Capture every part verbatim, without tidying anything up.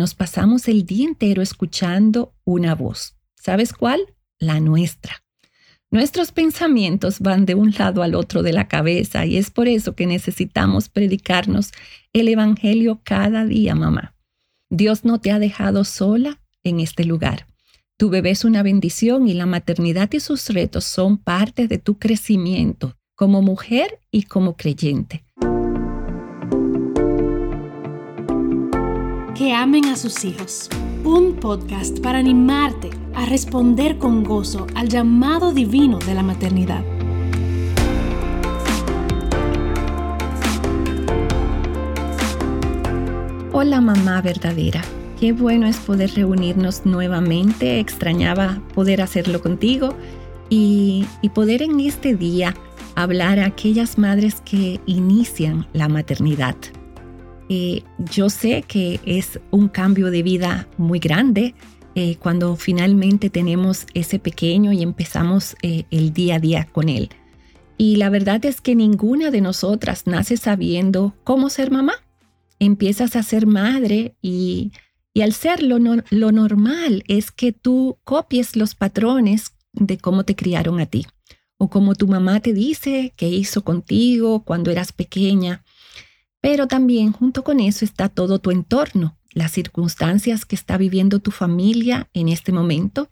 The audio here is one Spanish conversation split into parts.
nos pasamos el día entero escuchando una voz. ¿Sabes cuál? La nuestra. Nuestros pensamientos van de un lado al otro de la cabeza y es por eso que necesitamos predicarnos el evangelio cada día, mamá. Dios no te ha dejado sola en este lugar. Tu bebé es una bendición y la maternidad y sus retos son parte de tu crecimiento como mujer y como creyente. Que amen a sus hijos. Un podcast para animarte a responder con gozo al llamado divino de la maternidad. Hola mamá verdadera, qué bueno es poder reunirnos nuevamente. Extrañaba poder hacerlo contigo y, y poder en este día hablar a aquellas madres que inician la maternidad. Eh, yo sé que es un cambio de vida muy grande eh, cuando finalmente tenemos ese pequeño y empezamos eh, el día a día con él. Y la verdad es que ninguna de nosotras nace sabiendo cómo ser mamá. Empiezas a ser madre y, y al ser lo, no, lo normal es que tú copies los patrones de cómo te criaron a ti o como tu mamá te dice que hizo contigo cuando eras pequeña. Pero también junto con eso está todo tu entorno, las circunstancias que está viviendo tu familia en este momento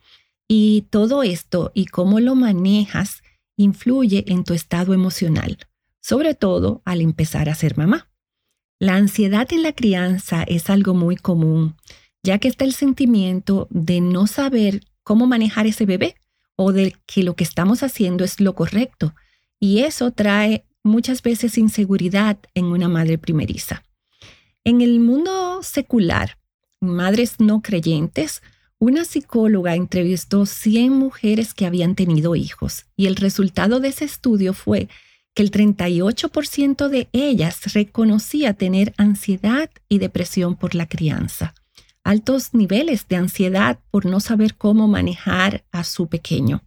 y todo esto y cómo lo manejas influye en tu estado emocional, sobre todo al empezar a ser mamá. La ansiedad en la crianza es algo muy común, ya que está el sentimiento de no saber cómo manejar ese bebé o de que lo que estamos haciendo es lo correcto y eso trae muchas veces inseguridad en una madre primeriza. En el mundo secular, madres no creyentes, una psicóloga entrevistó cien mujeres que habían tenido hijos y el resultado de ese estudio fue que el treinta y ocho por ciento de ellas reconocía tener ansiedad y depresión por la crianza, altos niveles de ansiedad por no saber cómo manejar a su pequeño.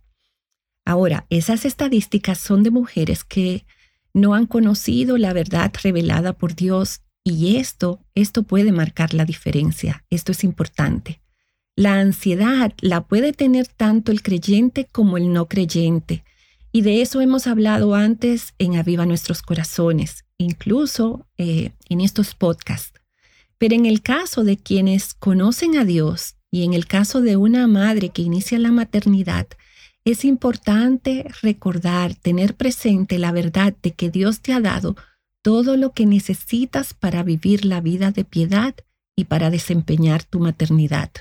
Ahora, esas estadísticas son de mujeres que no han conocido la verdad revelada por Dios y esto, esto puede marcar la diferencia. Esto es importante. La ansiedad la puede tener tanto el creyente como el no creyente y de eso hemos hablado antes en Aviva Nuestros Corazones, incluso eh, en estos podcasts. Pero en el caso de quienes conocen a Dios y en el caso de una madre que inicia la maternidad, es importante recordar, tener presente la verdad de que Dios te ha dado todo lo que necesitas para vivir la vida de piedad y para desempeñar tu maternidad.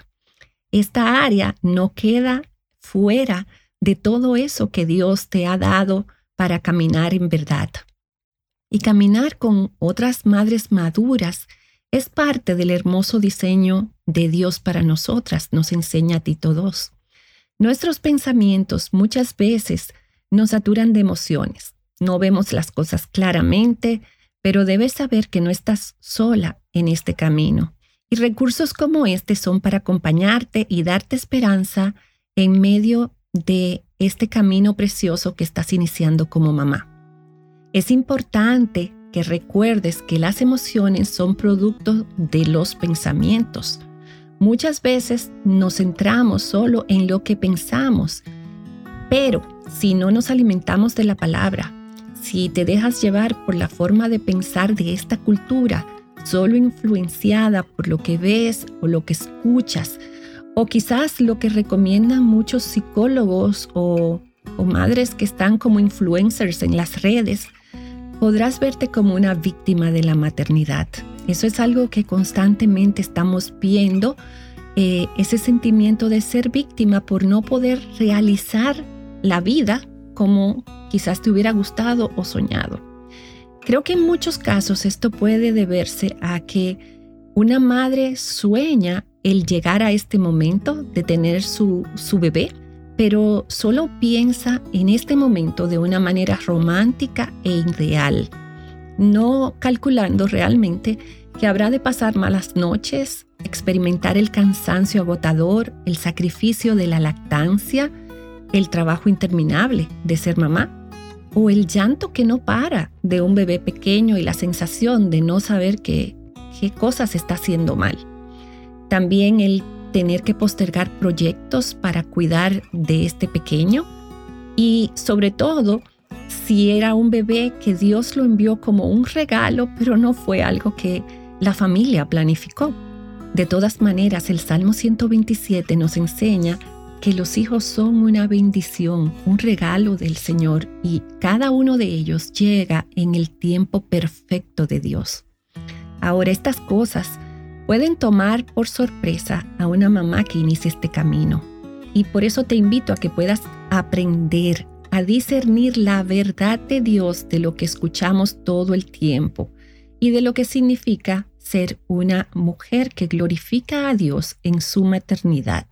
Esta área no queda fuera de todo eso que Dios te ha dado para caminar en verdad. Y caminar con otras madres maduras es parte del hermoso diseño de Dios para nosotras, nos enseña Tito dos. Nuestros pensamientos muchas veces nos saturan de emociones. No vemos las cosas claramente, pero debes saber que no estás sola en este camino. Y recursos como este son para acompañarte y darte esperanza en medio de este camino precioso que estás iniciando como mamá. Es importante que recuerdes que las emociones son producto de los pensamientos. Muchas veces nos centramos solo en lo que pensamos, pero si no nos alimentamos de la palabra, si te dejas llevar por la forma de pensar de esta cultura, solo influenciada por lo que ves o lo que escuchas, o quizás lo que recomiendan muchos psicólogos o, o madres que están como influencers en las redes, podrás verte como una víctima de la maternidad. Eso es algo que constantemente estamos viendo, eh, ese sentimiento de ser víctima por no poder realizar la vida como quizás te hubiera gustado o soñado. Creo que en muchos casos esto puede deberse a que una madre sueña el llegar a este momento de tener su, su bebé, pero solo piensa en este momento de una manera romántica e irreal, no calculando realmente que habrá de pasar malas noches, experimentar el cansancio agotador, el sacrificio de la lactancia, el trabajo interminable de ser mamá, o el llanto que no para de un bebé pequeño y la sensación de no saber qué, qué cosas está haciendo mal. También el tener que postergar proyectos para cuidar de este pequeño. Y sobre todo, si era un bebé que Dios lo envió como un regalo, pero no fue algo que la familia planificó. De todas maneras, el Salmo ciento veintisiete nos enseña que los hijos son una bendición, un regalo del Señor, y cada uno de ellos llega en el tiempo perfecto de Dios. Ahora, estas cosas pueden tomar por sorpresa a una mamá que inicia este camino, y por eso te invito a que puedas aprender a discernir la verdad de Dios de lo que escuchamos todo el tiempo y de lo que significa ser una mujer que glorifica a Dios en su maternidad.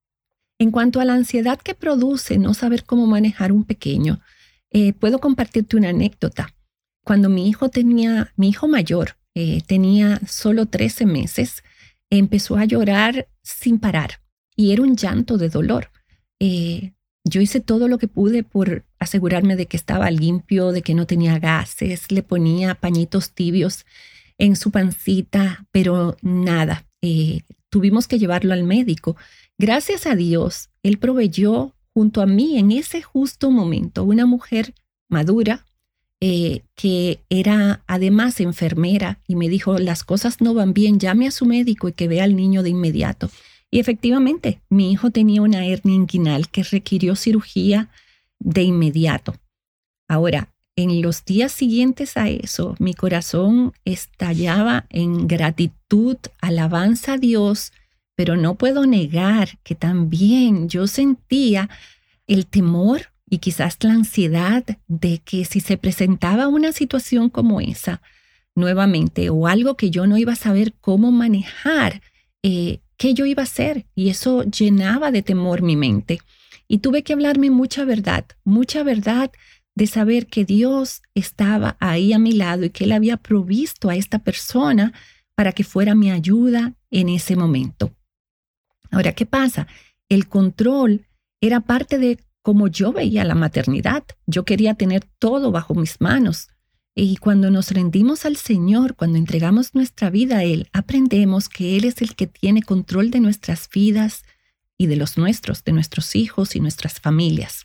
En cuanto a la ansiedad que produce no saber cómo manejar un pequeño, eh, puedo compartirte una anécdota. Cuando mi hijo tenía, mi hijo mayor eh, tenía solo trece meses, empezó a llorar sin parar y era un llanto de dolor. Eh, Yo hice todo lo que pude por asegurarme de que estaba limpio, de que no tenía gases, le ponía pañitos tibios en su pancita, pero nada. Eh, tuvimos que llevarlo al médico. Gracias a Dios, Él proveyó junto a mí en ese justo momento una mujer madura eh, que era además enfermera y me dijo, las cosas no van bien, llame a su médico y que vea al niño de inmediato. Y efectivamente, mi hijo tenía una hernia inguinal que requirió cirugía de inmediato. Ahora, en los días siguientes a eso, mi corazón estallaba en gratitud, alabanza a Dios, pero no puedo negar que también yo sentía el temor y quizás la ansiedad de que si se presentaba una situación como esa nuevamente o algo que yo no iba a saber cómo manejar, eh, ¿qué yo iba a hacer? Y eso llenaba de temor mi mente. Y tuve que hablarme mucha verdad, mucha verdad de saber que Dios estaba ahí a mi lado y que Él había provisto a esta persona para que fuera mi ayuda en ese momento. Ahora, ¿qué pasa? El control era parte de cómo yo veía la maternidad. Yo quería tener todo bajo mis manos. Y cuando nos rendimos al Señor, cuando entregamos nuestra vida a Él, aprendemos que Él es el que tiene control de nuestras vidas y de los nuestros, de nuestros hijos y nuestras familias.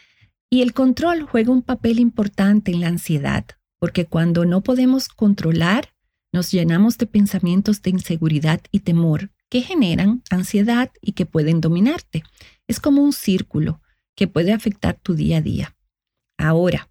Y el control juega un papel importante en la ansiedad, porque cuando no podemos controlar, nos llenamos de pensamientos de inseguridad y temor que generan ansiedad y que pueden dominarte. Es como un círculo que puede afectar tu día a día. Ahora,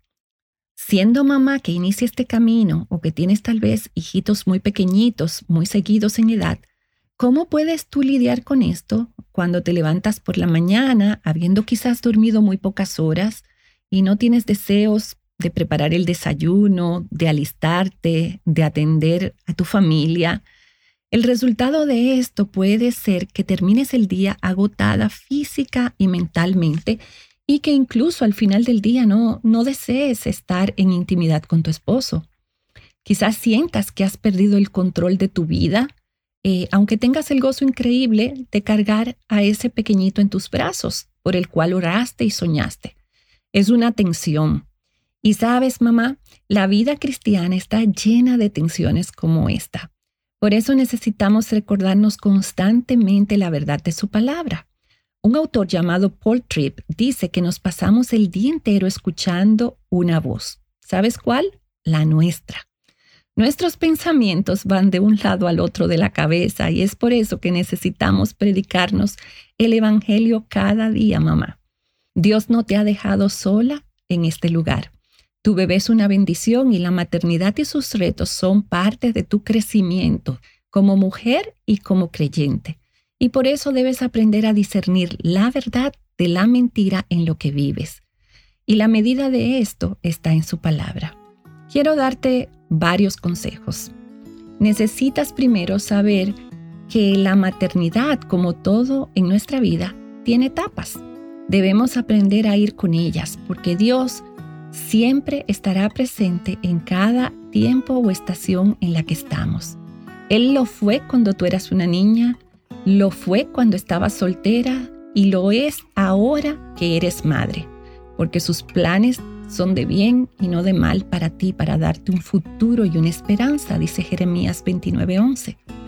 siendo mamá que inicia este camino o que tienes tal vez hijitos muy pequeñitos, muy seguidos en edad, ¿cómo puedes tú lidiar con esto cuando te levantas por la mañana, habiendo quizás dormido muy pocas horas y no tienes deseos de preparar el desayuno, de alistarte, de atender a tu familia? El resultado de esto puede ser que termines el día agotada física y mentalmente y que incluso al final del día no, no desees estar en intimidad con tu esposo. Quizás sientas que has perdido el control de tu vida, eh, aunque tengas el gozo increíble de cargar a ese pequeñito en tus brazos, por el cual oraste y soñaste. Es una tensión. Y sabes, mamá, la vida cristiana está llena de tensiones como esta. Por eso necesitamos recordarnos constantemente la verdad de su palabra. Un autor llamado Paul Tripp dice que nos pasamos el día entero escuchando una voz. ¿Sabes cuál? La nuestra. Nuestros pensamientos van de un lado al otro de la cabeza y es por eso que necesitamos predicarnos el evangelio cada día, mamá. Dios no te ha dejado sola en este lugar. Tu bebé es una bendición y la maternidad y sus retos son parte de tu crecimiento como mujer y como creyente. Y por eso debes aprender a discernir la verdad de la mentira en lo que vives. Y la medida de esto está en su palabra. Quiero darte varios consejos. Necesitas primero saber que la maternidad, como todo en nuestra vida, tiene etapas. Debemos aprender a ir con ellas porque Dios siempre estará presente en cada tiempo o estación en la que estamos. Él lo fue cuando tú eras una niña, lo fue cuando estabas soltera y lo es ahora que eres madre, porque sus planes son de bien y no de mal para ti, para darte un futuro y una esperanza, dice Jeremías veintinueve once.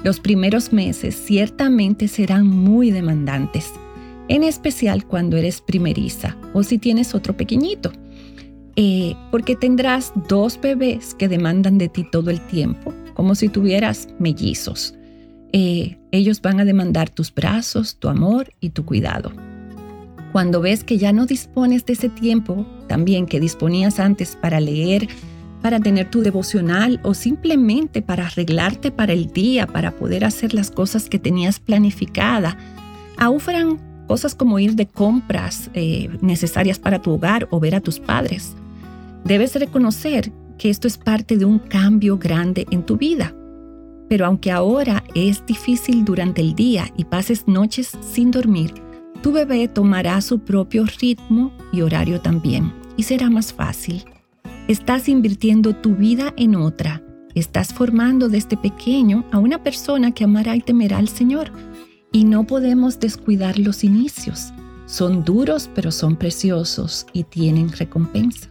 Los primeros meses ciertamente serán muy demandantes, en especial cuando eres primeriza o si tienes otro pequeñito, eh, porque tendrás dos bebés que demandan de ti todo el tiempo, como si tuvieras mellizos. Eh, ellos van a demandar tus brazos, tu amor y tu cuidado. Cuando ves que ya no dispones de ese tiempo, también que disponías antes para leer, para tener tu devocional o simplemente para arreglarte para el día, para poder hacer las cosas que tenías planificada, aún fueran cosas como ir de compras eh, necesarias para tu hogar o ver a tus padres. Debes reconocer que esto es parte de un cambio grande en tu vida. Pero aunque ahora es difícil durante el día y pases noches sin dormir, tu bebé tomará su propio ritmo y horario también, y será más fácil. Estás invirtiendo tu vida en otra. Estás formando desde pequeño a una persona que amará y temerá al Señor. Y no podemos descuidar los inicios. Son duros, pero son preciosos y tienen recompensa.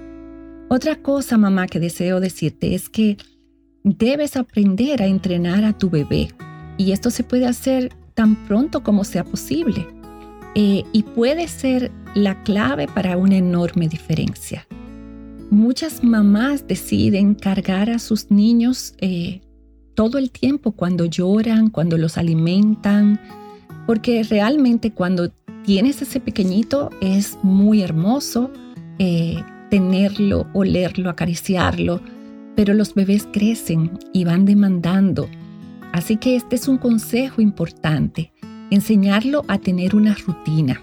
Otra cosa, mamá, que deseo decirte es que debes aprender a entrenar a tu bebé. Y esto se puede hacer tan pronto como sea posible. Eh, y puede ser la clave para una enorme diferencia. Muchas mamás deciden cargar a sus niños eh, todo el tiempo cuando lloran, cuando los alimentan, porque realmente cuando tienes ese pequeñito es muy hermoso eh, tenerlo, olerlo, acariciarlo, pero los bebés crecen y van demandando. Así que este es un consejo importante. Enseñarlo a tener una rutina.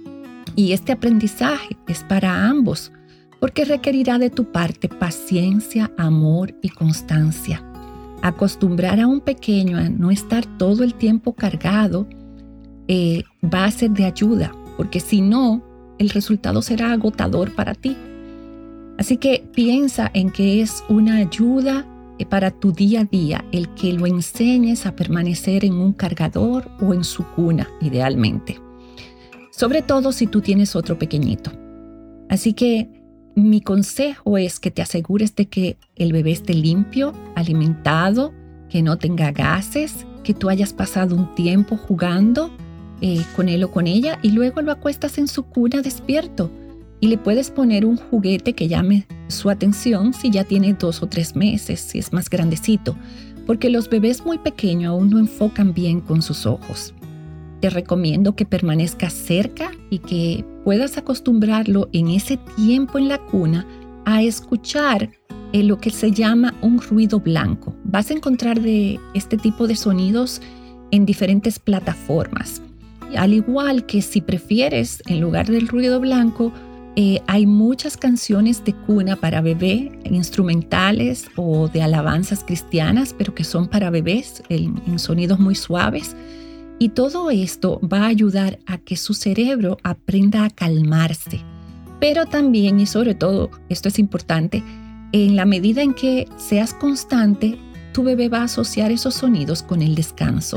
Y este aprendizaje es para ambos, porque requerirá de tu parte paciencia, amor y constancia. Acostumbrar a un pequeño a no estar todo el tiempo cargado eh, va a ser de ayuda, porque si no, el resultado será agotador para ti. Así que piensa en que es una ayuda para tu día a día el que lo enseñes a permanecer en un cargador o en su cuna, idealmente. Sobre todo si tú tienes otro pequeñito. Así que mi consejo es que te asegures de que el bebé esté limpio, alimentado, que no tenga gases, que tú hayas pasado un tiempo jugando eh, con él o con ella y luego lo acuestas en su cuna despierto. Y le puedes poner un juguete que llame su atención si ya tiene dos o tres meses, si es más grandecito, porque los bebés muy pequeños aún no enfocan bien con sus ojos. Te recomiendo que permanezcas cerca y que puedas acostumbrarlo en ese tiempo en la cuna a escuchar eh, lo que se llama un ruido blanco. Vas a encontrar de este tipo de sonidos en diferentes plataformas. Al igual que si prefieres, en lugar del ruido blanco, Eh, hay muchas canciones de cuna para bebé, instrumentales o de alabanzas cristianas, pero que son para bebés en, en sonidos muy suaves. Y todo esto va a ayudar a que su cerebro aprenda a calmarse. Pero también, y sobre todo, esto es importante, en la medida en que seas constante, tu bebé va a asociar esos sonidos con el descanso.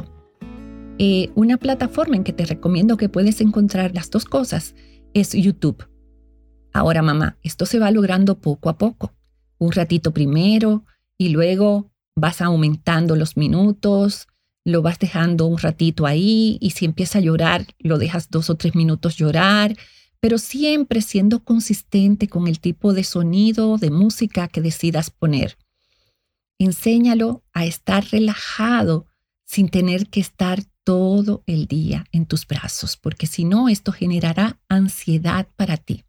Eh, una plataforma en que te recomiendo que puedes encontrar las dos cosas es YouTube. Ahora, mamá, esto se va logrando poco a poco. Un ratito primero y luego vas aumentando los minutos, lo vas dejando un ratito ahí y si empieza a llorar, lo dejas dos o tres minutos llorar, pero siempre siendo consistente con el tipo de sonido, de música que decidas poner. Enséñalo a estar relajado sin tener que estar todo el día en tus brazos, porque si no, esto generará ansiedad para ti.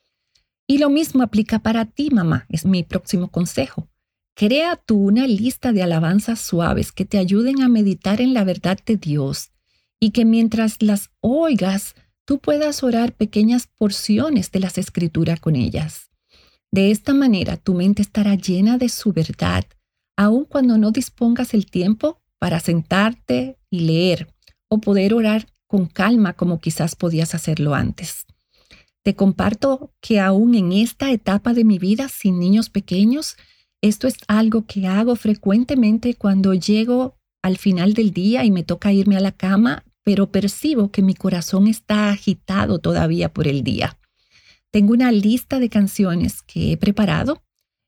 Y lo mismo aplica para ti, mamá. Es mi próximo consejo. Crea tú una lista de alabanzas suaves que te ayuden a meditar en la verdad de Dios y que mientras las oigas, tú puedas orar pequeñas porciones de las Escrituras con ellas. De esta manera, tu mente estará llena de su verdad, aun cuando no dispongas el tiempo para sentarte y leer o poder orar con calma como quizás podías hacerlo antes. Te comparto que aún en esta etapa de mi vida sin niños pequeños, esto es algo que hago frecuentemente cuando llego al final del día y me toca irme a la cama, pero percibo que mi corazón está agitado todavía por el día. Tengo una lista de canciones que he preparado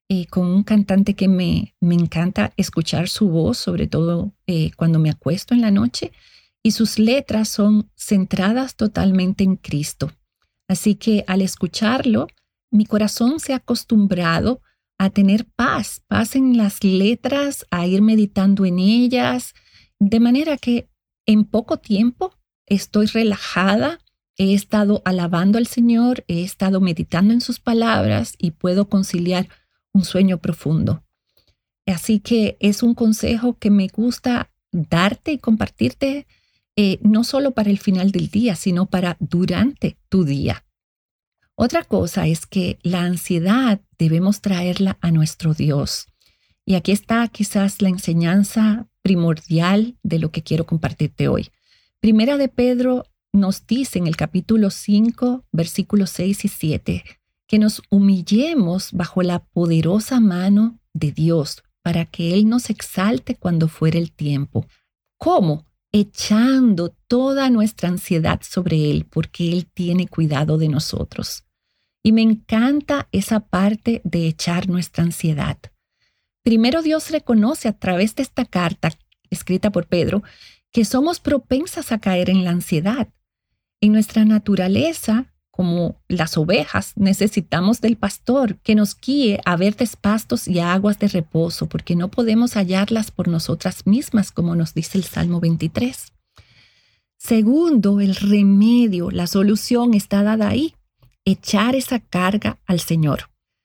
eh, con un cantante que me, me encanta escuchar su voz, sobre todo eh, cuando me acuesto en la noche, y sus letras son centradas totalmente en Cristo. Así que al escucharlo, mi corazón se ha acostumbrado a tener paz, paz en las letras, a ir meditando en ellas, de manera que en poco tiempo estoy relajada, he estado alabando al Señor, he estado meditando en sus palabras y puedo conciliar un sueño profundo. Así que es un consejo que me gusta darte y compartirte, eh, no solo para el final del día, sino para durante tu día. Otra cosa es que la ansiedad debemos traerla a nuestro Dios. Y aquí está quizás la enseñanza primordial de lo que quiero compartirte hoy. Primera de Pedro nos dice en el capítulo cinco, versículos seis y siete, que nos humillemos bajo la poderosa mano de Dios para que Él nos exalte cuando fuere el tiempo. ¿Cómo? Echando toda nuestra ansiedad sobre Él, porque Él tiene cuidado de nosotros. Y me encanta esa parte de echar nuestra ansiedad. Primero Dios reconoce a través de esta carta escrita por Pedro que somos propensas a caer en la ansiedad. En nuestra naturaleza, como las ovejas, necesitamos del pastor que nos guíe a verdes pastos y a aguas de reposo, porque no podemos hallarlas por nosotras mismas, como nos dice el Salmo veintitrés. Segundo, el remedio, la solución está dada ahí. Echar esa carga al Señor.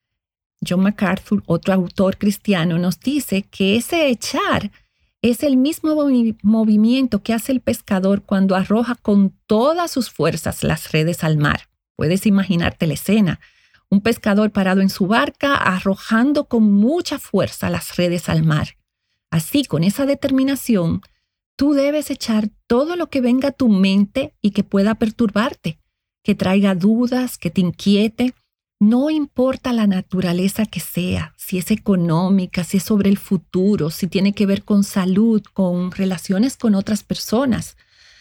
John MacArthur, otro autor cristiano, nos dice que ese echar es el mismo movi- movimiento que hace el pescador cuando arroja con todas sus fuerzas las redes al mar. Puedes imaginarte la escena. Un pescador parado en su barca arrojando con mucha fuerza las redes al mar. Así, con esa determinación, tú debes echar todo lo que venga a tu mente y que pueda perturbarte, que traiga dudas, que te inquiete. No importa la naturaleza que sea, si es económica, si es sobre el futuro, si tiene que ver con salud, con relaciones con otras personas.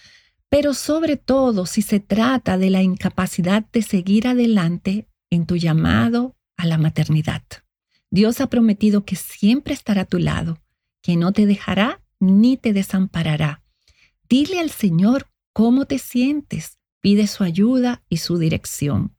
Pero sobre todo, si se trata de la incapacidad de seguir adelante en tu llamado a la maternidad. Dios ha prometido que siempre estará a tu lado, que no te dejará ni te desamparará. Dile al Señor cómo te sientes. Pide su ayuda y su dirección.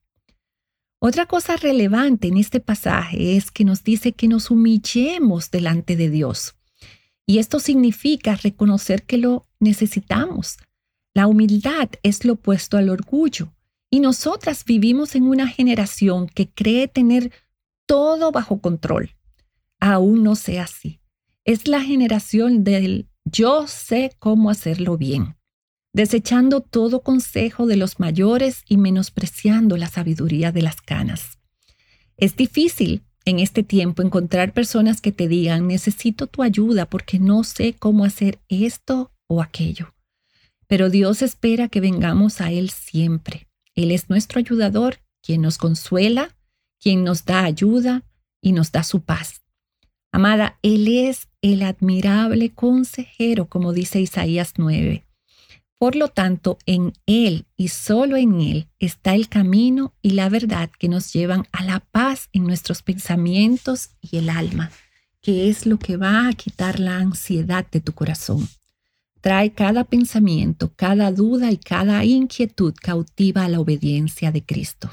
Otra cosa relevante en este pasaje es que nos dice que nos humillemos delante de Dios. Y esto significa reconocer que lo necesitamos. La humildad es lo opuesto al orgullo. Y nosotras vivimos en una generación que cree tener todo bajo control. Aún no sea así. Es la generación del yo sé cómo hacerlo bien, desechando todo consejo de los mayores y menospreciando la sabiduría de las canas. Es difícil en este tiempo encontrar personas que te digan, necesito tu ayuda porque no sé cómo hacer esto o aquello. Pero Dios espera que vengamos a Él siempre. Él es nuestro ayudador, quien nos consuela, quien nos da ayuda y nos da su paz. Amada, Él es el admirable consejero, como dice Isaías nueve. Por lo tanto, en Él y solo en Él está el camino y la verdad que nos llevan a la paz en nuestros pensamientos y el alma, que es lo que va a quitar la ansiedad de tu corazón. Trae cada pensamiento, cada duda y cada inquietud cautiva a la obediencia de Cristo.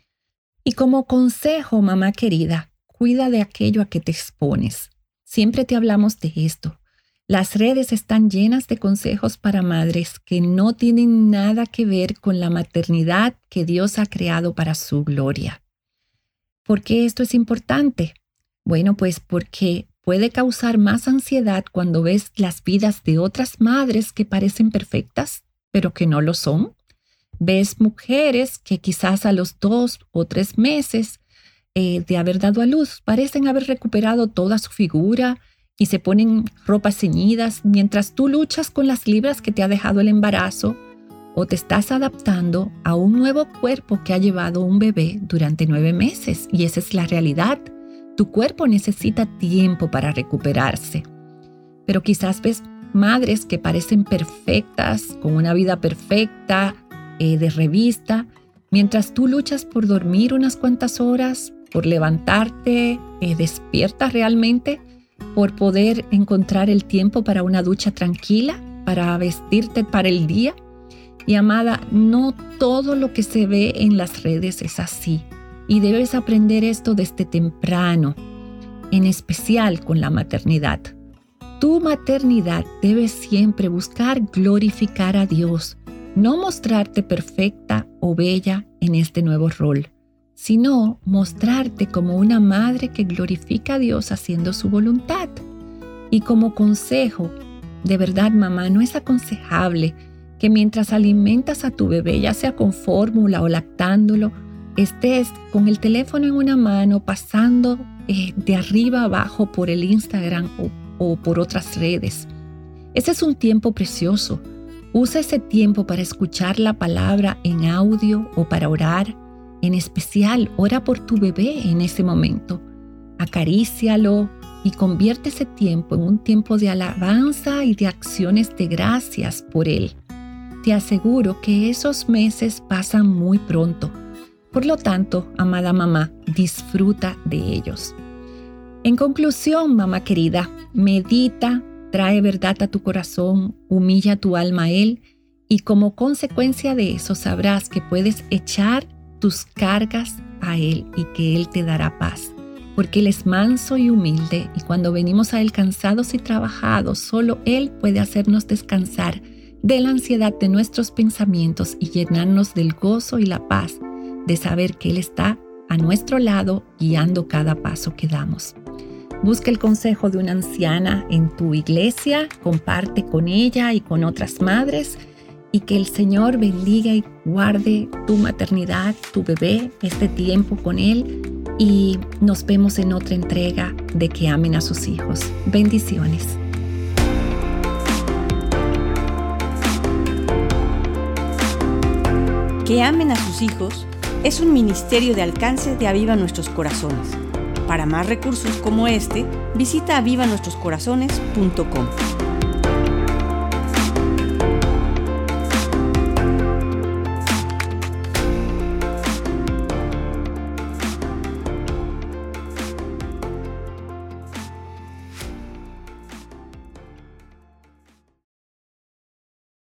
Y como consejo, mamá querida, cuida de aquello a que te expones. Siempre te hablamos de esto. Las redes están llenas de consejos para madres que no tienen nada que ver con la maternidad que Dios ha creado para su gloria. ¿Por qué esto es importante? Bueno, pues porque puede causar más ansiedad cuando ves las vidas de otras madres que parecen perfectas, pero que no lo son. Ves mujeres que quizás a los dos o tres meses eh, de haber dado a luz parecen haber recuperado toda su figura y se ponen ropas ceñidas mientras tú luchas con las libras que te ha dejado el embarazo o te estás adaptando a un nuevo cuerpo que ha llevado un bebé durante nueve meses. Y esa es la realidad. Tu cuerpo necesita tiempo para recuperarse. Pero quizás ves madres que parecen perfectas, con una vida perfecta, eh, de revista, mientras tú luchas por dormir unas cuantas horas, por levantarte eh, despierta realmente, por poder encontrar el tiempo para una ducha tranquila, para vestirte para el día. Y amada, no todo lo que se ve en las redes es así. Y debes aprender esto desde temprano, en especial con la maternidad. Tu maternidad debe siempre buscar glorificar a Dios, no mostrarte perfecta o bella en este nuevo rol, sino mostrarte como una madre que glorifica a Dios haciendo su voluntad. Y como consejo, de verdad, mamá, no es aconsejable que mientras alimentas a tu bebé, ya sea con fórmula o lactándolo, estés con el teléfono en una mano pasando eh, de arriba abajo por el Instagram o, o por otras redes. Ese es un tiempo precioso. Usa ese tiempo para escuchar la palabra en audio o para orar. En especial, ora por tu bebé en ese momento. Acarícialo y convierte ese tiempo en un tiempo de alabanza y de acciones de gracias por él. Te aseguro que esos meses pasan muy pronto. Por lo tanto, amada mamá, disfruta de ellos. En conclusión, mamá querida, medita, trae verdad a tu corazón, humilla tu alma a Él y como consecuencia de eso sabrás que puedes echar tus cargas a Él y que Él te dará paz. Porque Él es manso y humilde y cuando venimos a Él cansados y trabajados, solo Él puede hacernos descansar de la ansiedad de nuestros pensamientos y llenarnos del gozo y la paz de saber que Él está a nuestro lado guiando cada paso que damos. Busca el consejo de una anciana en tu iglesia, comparte con ella y con otras madres y que el Señor bendiga y guarde tu maternidad, tu bebé, este tiempo con Él y nos vemos en otra entrega de Que Amen a Sus Hijos. Bendiciones. Que Amen a Sus Hijos es un ministerio de alcance de Aviva Nuestros Corazones. Para más recursos como este, visita aviva nuestros corazones punto com.